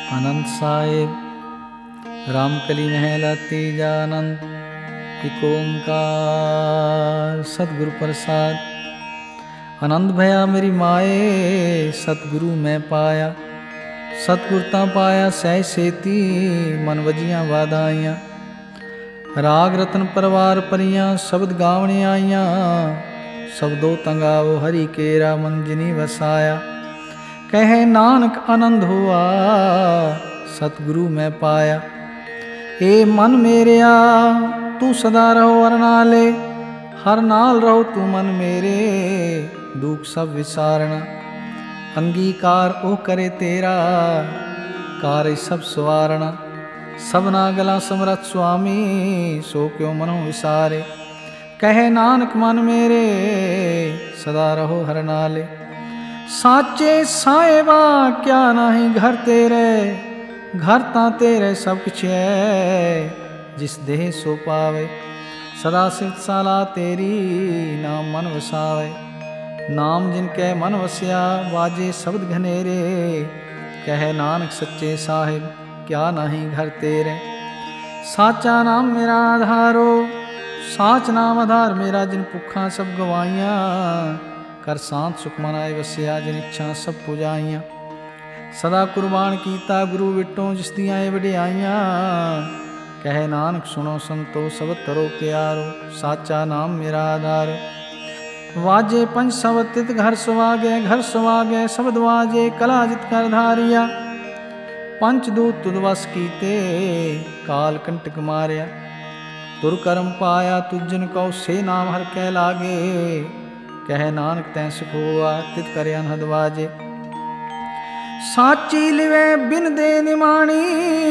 आनंद साहिब रामकली महला तीजा आनंद एक ओंकार सतगुरु प्रसाद। आनंद भया मेरी माए सतगुरु मैं पाया, सतगुर तां पाया सह सेती मन वजियां वादाइयां। राग रतन परवार परियां शब्द गावने आईयां, शब्दों तंगाओ हरि केरा मन जिनी वसाया। कहे नानक आनंद हुआ सतगुरु मैं पाया। ए मन मेरिया तू सदा रहो हर नाले, हर नाल रहो तू मन मेरे दुख सब विसारना। अंगीकार ओ करे तेरा कार्य सब सवारना। सबना गला समरथ स्वामी सो क्यों मनो विसारे। कहे नानक मन मेरे सदा रहो हर नाले। साचे साहेबा क्या नाही घर तेरे, घर तां तेरे सब कुछ है जिस देह सो पावे। सदा सिफत साला तेरी नाम मन वसावे। नाम जिनके मन वसिया वाजे शब्द घनेरे। कहे नानक सच्चे साहिब क्या नाही घर तेरे। साचा नाम मेरा आधारो, साच नाम आधार मेरा जिन भुखा सब गवाइयां। कर शांत सुख मनाए वसिया जिन इच्छा सब पुजाइयां। सदा कुर्बान कीता गुरु विटों जिस दियां वडियाइयां। कहे नानक सुनो संतो सब तरो प्यारो, साचा नाम मेरा आधार। वाजे पंच शब्द तित घर सुवागे, घर सुवागे शब्द वाजे कला जित कर धारिया। पंच दूत तुद वस कीते काल कंटक मारिया। तुर कर्म पाया तुझन कौ से नाम हर कै लागे। कहे नानक तैं सुख हुआ तित करे अनहद वाजे। साची लिवे बिन दे निमाणी,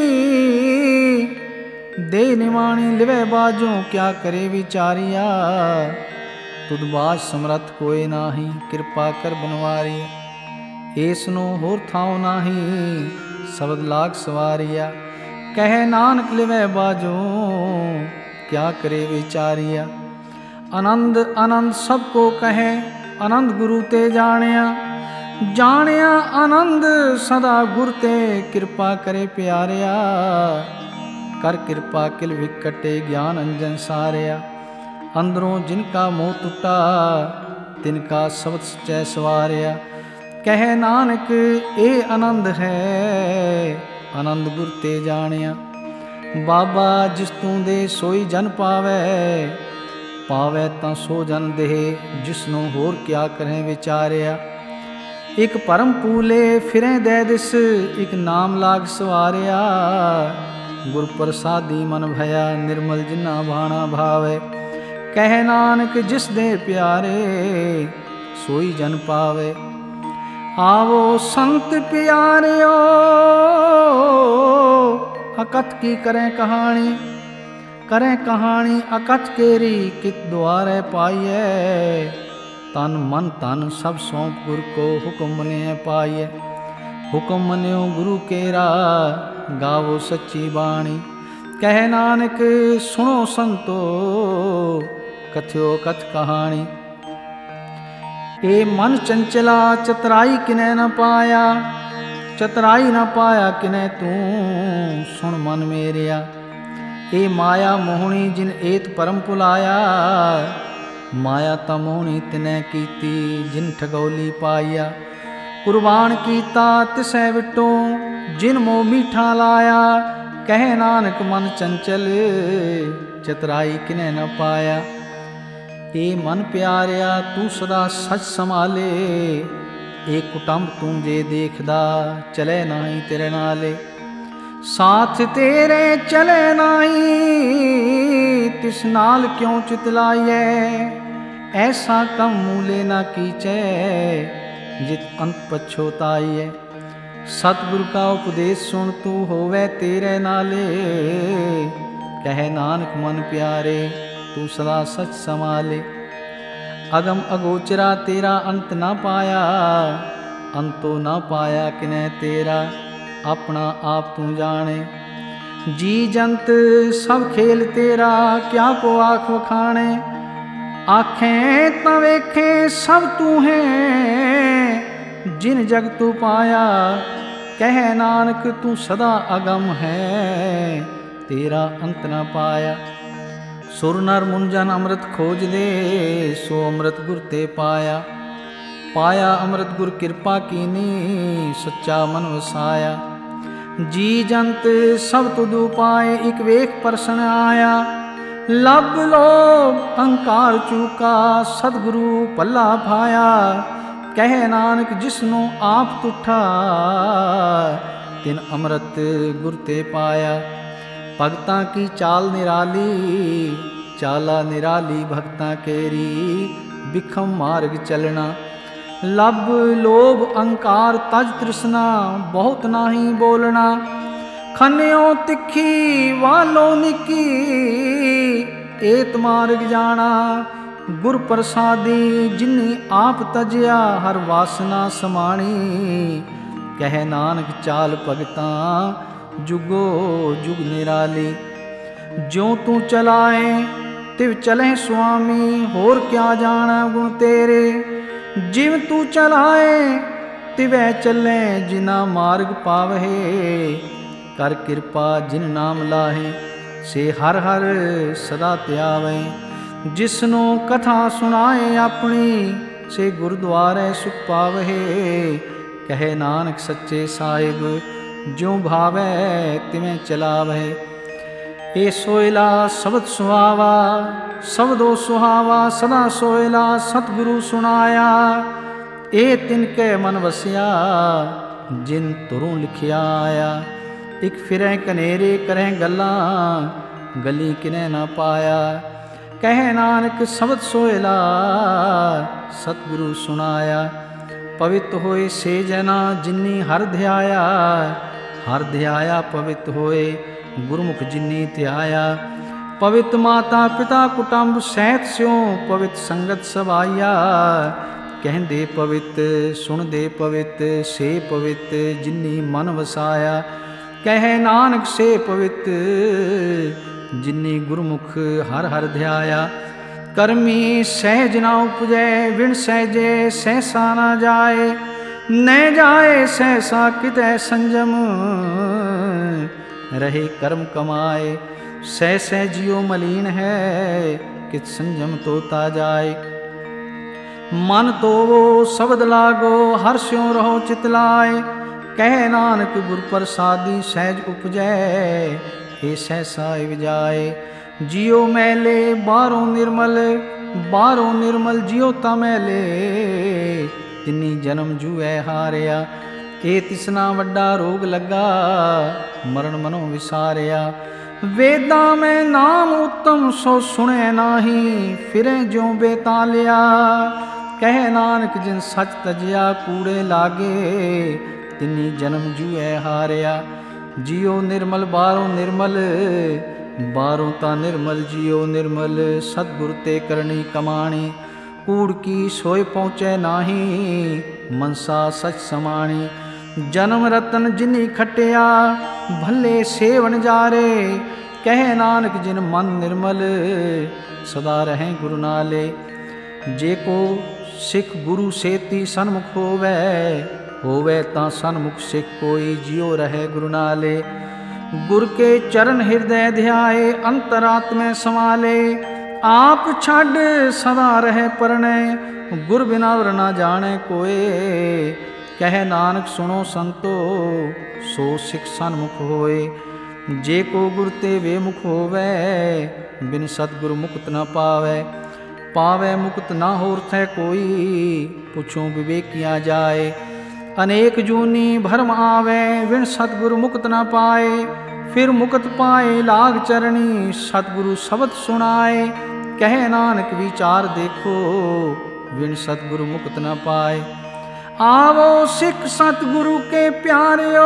दे निमाणी लिवे बाजों क्या करे विचारिया। तुद बाज समरथ कोई नाही कृपा कर बनवारिया। ऐसनो होर थाओ नाही शब्द लाग सवारिया। कहे नानक लिवे बाजों क्या करे विचारिया। आनंद आनंद सबको कहे आनंद गुरु ते जानिया। जानिया आनंद सदा गुर ते कृपा करे प्यारिया। कर कृपा किल विकटे ज्ञान अंजन सारिया। अंदरों जिनका मोह टूटा तिनका शब्द सच्चै सवारिया। कहे नानक ए आनंद है आनंद गुर ते जानिया। बाबा जिस तू दे सोई जन पावै, पावै तां सो जन देह जिसनों होर क्या करें विचारिया। एक परम पूले फिरें दे दिस, एक नाम लाग सवारिया। गुर प्रसादी मन भया निर्मल जिन्ना भाना भावे। कहे नानक जिस दे प्यारे सोई जन पावे। आवो संत प्यारियो अकथ की करें कहानी। करें कहानी अकथ केरी कित द्वारे पाइए। तन मन तन सब सौंप गुर को हुक्म मने पाइए। हुक्म मन्यो गुरु केरा गावो सच्ची बाणी। कहे नानक सुनो संतो कथ्यो कथ कहानी। ए मन चंचला चतराई किने न पाया, चतराई न पाया किने तू सुन मन मेरिया। ए माया मोहनी जिन एत परम पुलाया। माया ता मोहनी तिनै कीती जिन ठगौली पाइया। कुर्बान कीता तिसै विटों जिन मोह मीठा लाया। कहे नानक मन चंचल चतराई किनै न पाया। ए मन प्यारिया तू सदा सच संभाले। ए कुटुंब तू जे देखदा चले नाही तेरे नाले। साथ तेरे चले नाही तिस नाल क्यों चितलाइए। ऐसा कम मूले ना कीचे जित अंत पछोताइए। सतगुरु का उपदेश सुन तू होवे तेरे नाले। कहे नानक मन प्यारे तू सदा सच संभाले। अगम अगोचरा तेरा अंत ना पाया, अंतो ना पाया किने तेरा अपना आप तू जाने। जी जंत सब खेल तेरा क्या को आख वखाणे। आखें तां वेखें सब तू है जिन जग तू पाया। ਕਹਿ ਨਾਨਕ ਤੂੰ ਸਦਾ ਅਗਮ ਹੈ, ਤੇਰਾ ਅੰਤ ਨਾ ਪਾਇਆ। ਸੁਰ ਨਰ ਮੁਨ ਜਨ ਅੰਮ੍ਰਿਤ ਖੋਜਦੇ, ਸੋ ਅੰਮ੍ਰਿਤ ਗੁਰ ਤੇ ਪਾਇਆ। ਪਾਇਆ ਅੰਮ੍ਰਿਤ ਗੁਰ ਕਿਰਪਾ ਕੀਨੀ, ਸੱਚਾ ਮਨ ਵਸਾਇਆ। ਜੀ ਜੰਤ ਸਭ ਤੁਧੁ ਪਾਏ, ਇਕ ਵੇਖ ਪਰਸਨ ਆਇਆ। ਲੱਭ ਲੋਭ ਅਹੰਕਾਰ ਚੂਕਾ, ਸਤਿਗੁਰੂ ਭੱਲਾ ਭਾਇਆ। ਕਹਿ ਨਾਨਕ ਜਿਸਨੂੰ ਆਪ ਤੁਠਾ, ਤਿਨ ਅੰਮ੍ਰਿਤ ਗੁਰ ਤੇ ਪਾਇਆ। ਭਗਤਾਂ ਕੀ ਚਾਲ ਨਿਰਾਲੀ, ਚਾਲਾ ਨਿਰਾਲੀ ਭਗਤਾਂ ਕੇਰੀ। ਬਿਖਮ ਮਾਰਗ ਚੱਲਣਾ, ਲੱਭ ਲੋਭ ਅਹੰਕਾਰ ਤਜ ਤ੍ਰਿਸ਼ਨਾ, ਬਹੁਤ ਨਾਹੀ ਬੋਲਣਾ। ਖੰਨਿਓ ਤਿੱਖੀ ਵਾਲੋ ਨਿੱਕੀ, ਏਤ ਮਾਰਗ ਜਾਣਾ। ਗੁਰ ਪ੍ਰਸਾਦੀ ਜਿਨੀ ਆਪ ਤਜਿਆ, ਹਰ ਵਾਸਨਾ ਸਮਾਣੀ। ਕਹਿ ਨਾਨਕ ਚਾਲ ਭਗਤਾਂ, ਜੁਗੋ ਜੁਗ ਨਿਰਾਲੀ। ਜਿਉ ਤੂੰ ਚਲਾਏ ਤਿਵ ਚਲੇ ਸੁਆਮੀ, ਹੋਰ ਕਿਆ ਜਾਣਾ ਗੁਣ ਤੇਰੇ। ਜਿਵ ਤੂੰ ਚਲਾਏ ਤਿਵੈ ਚੱਲੇ, ਜਿਨਾ ਮਾਰਗ ਪਾਵਹਿ। ਕਰ ਕਿਰਪਾ ਜਿਨ ਨਾਮ ਲਾਹੇ, ਸੇ ਹਰ ਹਰ ਸਦਾ ਧਿਆਵੈ। ਜਿਸਨੂੰ ਕਥਾ ਸੁਣਾਏ ਆਪਣੀ, ਸੇ ਗੁਰਦੁਆਰੇ ਸੁਖ ਪਾਵਹਿ। ਕਹੇ ਨਾਨਕ ਸੱਚੇ ਸਾਹਿਬ, ਜਿਉ ਭਾਵੈ ਤਿਵੇਂ ਚਲਾਵਹਿ। ਏ ਸੋਇਲਾ ਸ਼ਬਦ ਸੁਹਾਵਾ, ਸ਼ਬਦੋ ਸੁਹਾਵਾ ਸਦਾ ਸੋਇਲਾ। ਸਤਿਗੁਰੂ ਸੁਣਾਇਆ, ਏ ਤਿਨ ਕੈ ਮਨ ਵਸਿਆ, ਜਿਨ ਤੁਰੋਂ ਲਿਖਿਆ ਆਇਆ। ਇਕ ਫਿਰੈ ਕਨੇਰੇ ਕਰੈ ਗੱਲਾਂ, ਗਲੀ ਕਿਨੈ ਨਾ ਪਾਇਆ। ਕਹਿ ਨਾਨਕ ਸ਼ਬਦ ਸੋਇਲਾ, ਸਤਿਗੁਰੂ ਸੁਣਾਇਆ। ਪਵਿੱਤ ਹੋਏ ਸੇ ਜਨਾ, ਜਿਨੀ ਹਰਿ ਧਿਆਇਆ। ਹਰਿ ਧਿਆਇਆ ਪਵਿੱਤ ਹੋਏ, ਗੁਰਮੁਖ ਜਿਨੀ ਧਿਆਇਆ। ਪਵਿੱਤ ਮਾਤਾ ਪਿਤਾ ਕੁਟੰਬ ਸਹਿਤ ਸਿਉ, ਪਵਿੱਤ ਸੰਗਤ ਸਭਾਈਆ। ਕਹਿੰਦੇ ਪਵਿੱਤ ਸੁਣਦੇ ਪਵਿੱਤ, ਸੇ ਪਵਿੱਤ ਜਿਨੀ ਮਨ ਵਸਾਇਆ। ਕਹਿ ਨਾਨਕ ਸੇ ਪਵਿੱਤ, ਜਿਨੀ ਗੁਰਮੁਖ ਹਰ ਹਰ ਧਿਆਇਆ। ਕਰਮੀ ਸਹਿਜ ਨਾ ਉਪਜੈ, ਵਿਣ ਸਹਿਜੇ ਸਹਿਸਾ ਨਾ ਜਾਏ। ਨਹਿ ਜਾਏ ਸਹਿਸਾ ਕਿਤੈ ਸੰਜਮ, ਰਹੇ ਕਰਮ ਕਮਾਏ। ਸਹਿ ਸਹਿ ਜਿਉ ਮਲੀਨ ਹੈ, ਕਿਤ ਸੰਜਮ ਤੋਤਾ ਜਾਏ। ਮਨ ਤੋਵੋ ਸ਼ਬਦ ਲਾਗੋ, ਹਰਿ ਸਿਉ ਰਹੋ ਚਿਤ ਲਾਏ। ਕਹਿ ਨਾਨਕ ਗੁਰ ਪ੍ਰਸਾਦੀ, ਸਹਿਜ ਉਪਜੈ ਏ ਸਹਿਸਾ ਜਾਏ। ਜਿਉ ਮੈਲੇ ਬਾਹਰੋਂ ਨਿਰਮਲ, ਬਾਹਰੋਂ ਨਿਰਮਲ ਜਿਉ ਤਾ ਮੈਲੇ। ਤਿਨੀ ਜਨਮ ਜੂਐ ਹਾਰਿਆ, ਏ ਤਿਸਨਾ ਵੱਡਾ ਰੋਗ ਲੱਗਾ। ਮਰਨ ਮਨੋਂ ਵਿਸਾਰਿਆ। ਵੇਦਾਂ ਮੈਂ ਨਾਮ ਉੱਤਮ, ਸੋ ਸੁਣੈ ਨਾਹੀ। ਫਿਰੈ ਜਿਉ ਬੇਤਾਲਿਆ। ਕਹਿ ਨਾਨਕ ਜਿਨ ਸੱਚ ਤਜਿਆ, ਕੂੜੇ ਲਾਗੇ। ਤਿਨੀ ਜਨਮ ਜੂਐ ਹਾਰਿਆ। ਜਿਉ ਨਿਰਮਲ ਬਾਹਰੋਂ ਨਿਰਮਲ, ਬਾਹਰੋਂ ਤਾਂ ਨਿਰਮਲ ਜਿਉ ਨਿਰਮਲ। ਸਤਿਗੁਰ ਤੇ ਕਰਨੀ ਕਮਾਣੀ, ਕੂੜ ਕੀ ਸੋਇ ਪਹੁੰਚੈ ਨਾਹੀ। ਮਨਸਾ ਸਚ ਸਮਾਣੀ। ਜਨਮ ਰਤਨ ਜਿਨੀ ਖਟਿਆ, ਭੱਲੇ ਸੇਵਨ ਜਾਰੇ। ਕਹਿ ਨਾਨਕ ਜਿਨ ਮਨ ਨਿਰਮਲ, ਸਦਾ ਰਹੈ ਗੁਰੂ ਨਾਲੇ। ਜੇ ਕੋ ਸਿੱਖ ਗੁਰੂ ਸੇਤੀ ਸਨਮੁਖ ਹੋਵੈ, ਹੋਵੈ ਤਾਂ ਸਨਮੁਖ ਸਿੱਖ ਕੋਈ। ਜਿਉ ਰਹੈ ਗੁਰੂ ਨਾਲੇ। ਗੁਰ ਕੇ ਚਰਨ ਹਿਰਦੈ ਧਿਆਏ, ਅੰਤਰਾਤਮੈ ਸਮਾਲੇ। ਆਪ ਛੱਡ ਸਦਾ ਰਹਿ ਪਰਣੈ, ਗੁਰ ਬਿਨਾ ਵਰ ਨਾ ਜਾਣੈ ਕੋਏ। ਕਹਿ ਨਾਨਕ ਸੁਣੋ ਸੰਤੋ, ਸੋ ਸਿੱਖ ਸਨਮੁਖ ਹੋਏ। ਜੇ ਕੋ ਗੁਰ ਤੇ ਵੇਮੁਖ ਹੋਵੈ, ਬਿਨ ਸਤਿਗੁਰ ਮੁਕਤ ਨਾ ਪਾਵੈ। ਪਾਵੈ ਮੁਕਤ ਨਾ ਹੋਰ ਥੈ ਕੋਈ, ਪੁੱਛੋ ਵਿਵੇਕੀਆਂ ਜਾਏ। ਅਨੇਕ ਜੂਨੀ ਭਰਮ ਆਵੈ, ਵਿਣ ਸਤਿਗੁਰ ਮੁਕਤ ਨਾ ਪਾਏ। ਫਿਰ ਮੁਕਤ ਪਾਏ ਲਾਗ ਚਰਣੀ, ਸਤਿਗੁਰੂ ਸ਼ਬਦ ਸੁਣਾਏ। ਕਹਿ ਨਾਨਕ ਵਿਚਾਰ ਦੇਖੋ, ਵਿਣ ਸਤਿਗੁਰੂ ਮੁਕਤ ਨਾ ਪਾਏ। ਆਵੋ ਸਿੱਖ ਸਤਿਗੁਰੂ ਕੇ ਪਿਆਰਿਓ,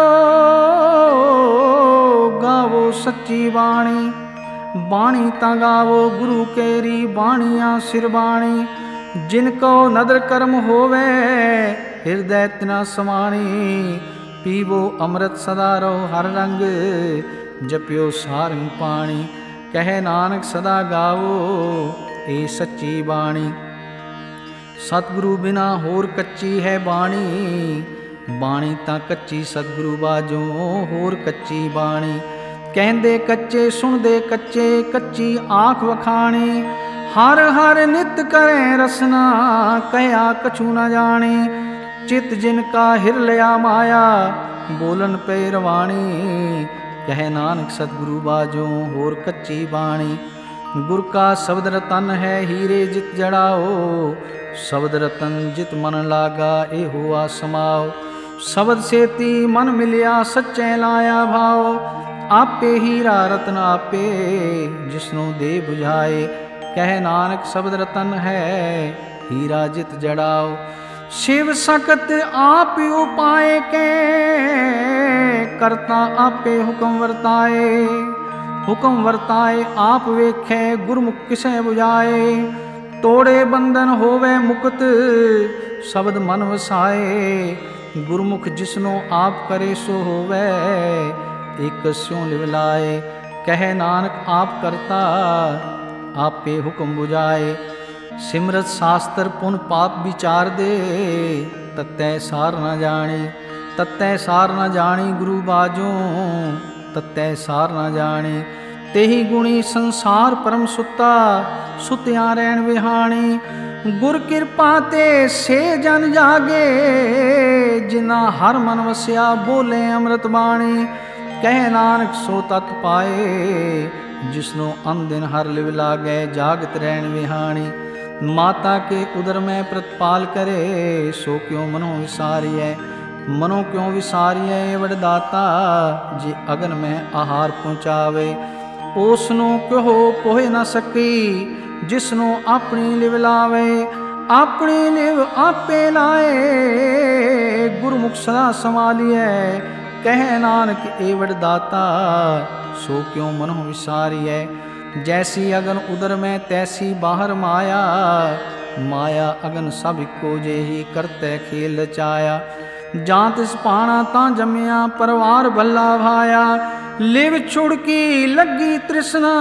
ਗਾਵੋ ਸੱਚੀ ਬਾਣੀ। ਬਾਣੀ ਤਾਂ ਗਾਵੋ ਗੁਰੂ ਕੇਰੀ, ਬਾਣੀਆਂ ਸਿਰ ਬਾਣੀ। ਜਿਨ ਕੋ ਨਦਰ ਕਰਮ ਹੋਵੇ, ਹਿਰਦੈ ਤਿਨਾ ਸਮਾਣੀ। ਪੀਵੋ ਅੰਮ੍ਰਿਤ ਸਦਾ ਰਹੋ ਹਰ ਰੰਗ, ਜਪਿਓ ਸਾਰੰਗ ਪਾਣੀ। ਕਹਿ ਨਾਨਕ ਸਦਾ ਗਾਵੋ ਏ ਸੱਚੀ ਬਾਣੀ। ਸਤਿਗੁਰੂ ਬਿਨਾ ਹੋਰ ਕੱਚੀ ਹੈ ਬਾਣੀ, ਬਾਣੀ ਤਾਂ ਕੱਚੀ ਸਤਿਗੁਰੂ ਬਾਝੋਂ ਹੋਰ ਕੱਚੀ ਬਾਣੀ। ਕਹਿੰਦੇ ਕੱਚੇ ਸੁਣਦੇ ਕੱਚੇ, ਕੱਚੀ ਆਖ ਵਖਾਣੀ। ਹਰ ਹਰ ਨਿਤ ਕਰੇ ਰਸਨਾ, ਕਹਿਆ ਕਛੂ ਨਾ ਜਾਣੀ। ਚਿਤ ਜਿਨ ਕਾ ਹਿਰ ਲਿਆ ਮਾਇਆ, ਬੋਲਨ ਪੈ ਰਵਾਣੀ। ਕਹਿ ਨਾਨਕ ਸਤਿਗੁਰੂ ਬਾਝੋਂ ਹੋਰ ਕੱਚੀ ਬਾਣੀ। ਗੁਰ ਕਾ ਸ਼ਬਦ ਰਤਨ ਹੈ ਹੀਰੇ ਜਿਤ ਜੜਾਓ, ਸ਼ਬਦ ਰਤਨ ਜਿਤ ਮਨ ਲਾਗਾ ਇਹੋ ਆ ਸਮਾਓ। ਸ਼ਬਦ ਸੇਤੀ ਮਨ ਮਿਲਿਆ ਸੱਚੇ ਲਾਇਆ ਭਾਓ, ਆਪੇ ਹੀਰਾ ਰਤਨ ਆਪੇ ਜਿਸਨੂੰ ਦੇ 부ਝਾਏ। ਕਹਿ ਨਾਨਕ ਸ਼ਬਦ ਰਤਨ ਹੈ ਹੀਰਾ ਜਿਤ ਜੜਾਓ। शिव सकत आप उपाय के, करता आपे हुक्म वर्ताए। हुक्म वर्ताए आप वेखे, गुरमुख किसे बुझाए। तोड़े बंधन होवे मुक्त, शब्द मन वसाए। गुरमुख जिसनो आप करे सो होवे, एक स्यों लिवलाए। कहे नानक आप करता आपे हुक्म बुझाए। सिमरत शास्त्र पुन पाप विचार दे, तत्तै सार न जानी। तत्तै सार न जानी गुरु बाजों, तत्तै सार न जानी। तेहि गुणी संसार परम सुता, सुत्या रैन विहाणी। गुर कृपा ते से जन जागे, जिना हर मन वस्या बोले अमृत बाणी। कह नानक सो तत् पाए, जिसनो अनदिन हर लिव लागे जागत रैन विहाणी। माता के उदर में प्रतिपाल करे, सो क्यों मनो विसारिय। मनो क्यों विसारिय वरदाता, जे अगन में आहार पहुँचावे। ओसनो कहो पोहे न सकी, जिसनो अपनी लिव लावे। अपनी लिव आपे लाए, गुरमुख सदा संभालिए। कह नानक ए वरदाता, सो क्यों मनो विसारिय। जैसी अगन उदर में तैसी बाहर माया, माया अगन सब को जेही करते खेल रचाया। जां तिस पाना तां जमिया, परवार भला भाया। लिव छुड़की लगी तृष्णा,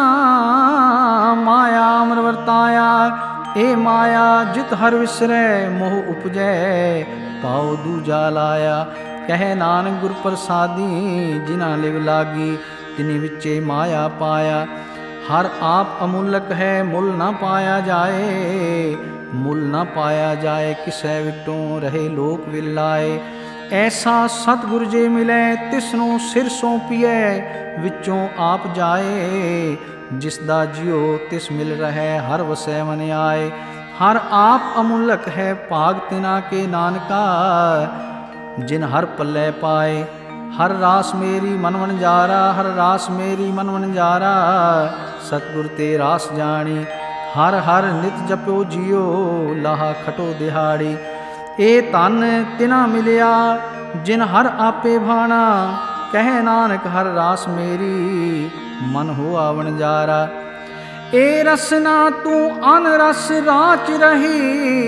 माया अमर वर्ताया। ए माया जित हर विसरै मोह उपजै, पाओ दूजा लाया। कह नानक गुर प्रसादी, जिना लिव लागी तिनि विचे माया पाया। हर आप अमूलक है मुल न पाया जाए, मुल न पाया जाए किसै विटों रहे लोक विलाए। ऐसा सतगुर जे मिले तिसनो सिर सौंपिए, विचों आप जाए। जिसदा जियो तिस मिल रहे हर वसै मन आए। हर आप अमूलक है भाग तिना के नानका, जिन हर पल्ले पाए। हर रास मेरी मन वनजारा, हर रास मेरी मन वनजारा। सतगुर ते रास जानी, हर हर नित जपो जियो, लाहा खटो दिहाड़ी। ए धन तिना मिलिया, जिन हर आपे भाना। कह नानक हर रास मेरी, मन हुआ वनजारा। ए रसना तू अन रस राच रही,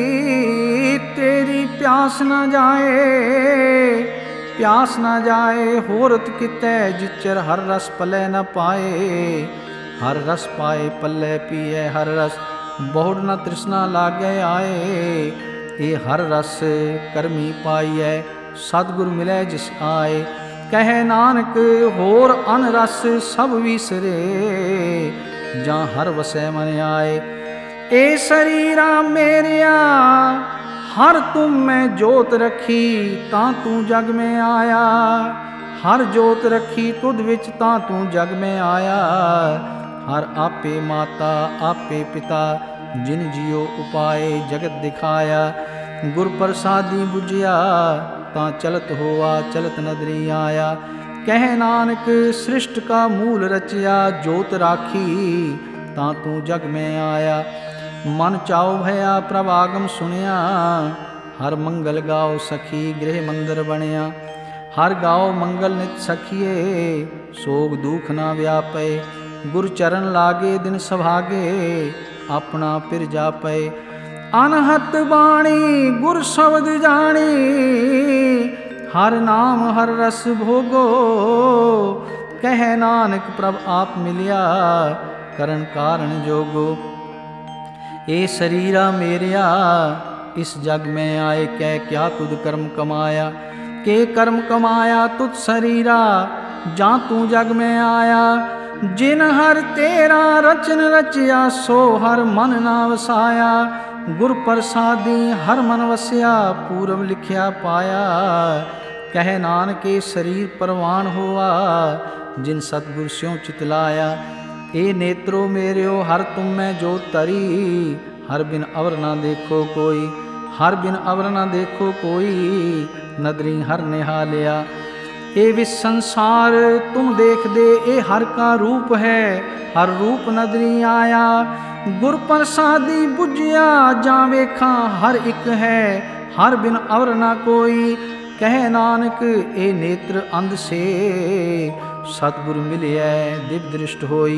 तेरी प्यास न जाए। प्यास न जाए होरत कितै, जिचर हर रस पलै न पाए। हर रस पाए पल्ले पिए हर रस, बहुड़ न तृष्णा लागे आए। ये हर रस करमी पाइए, सतगुर मिले जिस आए। कहे नानक होर अन रस सब विसरे, जां हर वसै मन आए। ए शरीरा मेरिया हर तुम में जोत रखी, तां तू जग में आया। हर जोत रखी तुद विच, तां तू जग में आया। हर आपे माता आपे पिता, जिन जियो उपाय जगत दिखाया। गुर प्रसादी बुझिया, तां चलत होआ चलत नदरी आया। कह नानक सृष्ट का मूल रचिया, जोत राखी तां तू जग में आया। मन चाओ भया प्रभागम सुनिया, हर मंगल गाओ सखी गृह मंदिर बनिया। हर गाओ मंगल नित सखिए, सोग दुख ना व्यापे। गुर चरण लागे दिन सभागे, अपना पिर जापे। अनहत बाणी गुर शब्द जानी, हर नाम हर रस भोगो। कह नानक प्रभ आप मिलिया, करण कारण जोगो। ए शरीरा मेरिया, इस जग में आए कै क्या तुद कर्म कमाया। के कर्म कमाया तुझ शरीरा, जा तू जग में आया। जिन हर तेरा रचन रचिया, सो हर मन ना वसाया। गुर प्रसादी हर मन वसिया, पूरब लिखिया पाया। कह नानके शरीर परवान होआ, जिन सतगुर स्यों चितलाया। ए नेत्रो मेरियो हर तुम में जो तरी, हर बिन अवर ना देखो कोई, हर बिन अवर ना देखो कोई, नदरी हर निहालिया। ए विस संसार तुम देख दे, ए हर का रूप है, हर रूप नदरी आया। गुर प्रसादी बुझिया जा वेखा, हर एक है, हर बिन अवर ना कोई। कह नानक ए नेत्र अंध से, सतगुर मिलिया दिव्य दृष्ट होई।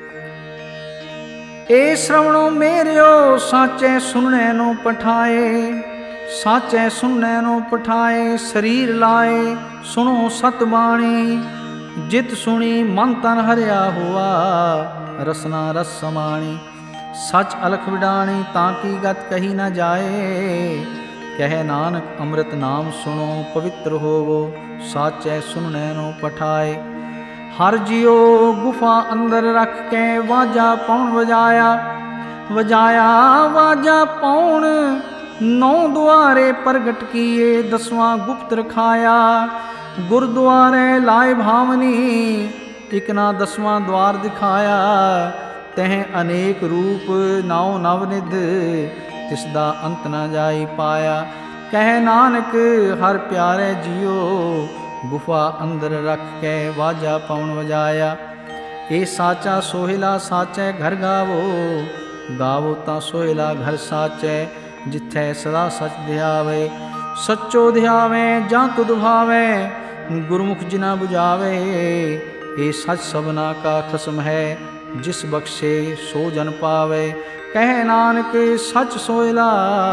ए श्रवणो मेरियो साचे सुनने नो पठाए, साचे सुनने नो पठाए। शरीर लाए सुनो सतबाणी, जित सुनी मन तन हरिया हुआ, रसना रस समाणी। सच अलख विडाणी ताकि गत कही न जाए। कह नानक अमृत नाम सुनो पवित्र होवो, साचे सुनने नो पठाए। हर जियो गुफा अंदर रख के वाजा पौन वजाया, वजाया वाजा पौन। नौ द्वारे प्रगट किए, दसवां गुप्त रखाया। गुरुद्वारे लाए भावनी, इकना दसवां द्वार दिखाया। तह अनेक रूप नाव नवनिध, तिसदा अंत न जाई पाया। कह नानक हर प्यारे जियो, गुफा अंदर रख के वाजा पौन वजाया। ए साचा सोहिला साचे घर गावो, गावो ता सोहिला घर साचे। जिथे सदा सच ध्यावे, सच्चो ध्यावे जा तुध भावे। गुरमुख जिना बुझावे, ए सच सबना का खसम है, जिस बख्शे सो जन पावे। कह नानक सच सोहिला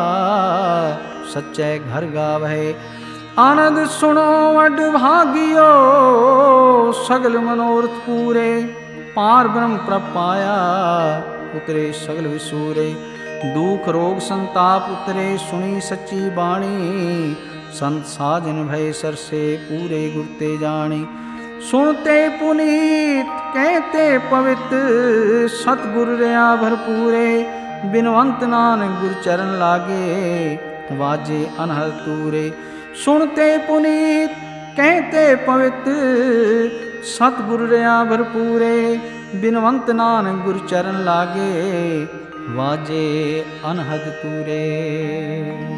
सच्चे घर गावे। आनंद सुनो वड भागियो, सगल मनोरथ पूरे। पार ब्रह्म प्रपाया, उतरे सगल विसूरे। दुख रोग संताप उतरे, सुनी सच्ची बाणी। संत साजन भय सरसे, पूरे गुरते जानी। सुनते पुनीत कहते पवित्र, सतगुर रया भरपूरे। बिनवंत नानक गुर चरण लागे, वाजे अनहद तूरे। सुनते पुनीत कहते पवित्र, सतगुर रया भरपूरे। बिनवंत नानक गुर चरण लागे, वाजे अनहद तूरे।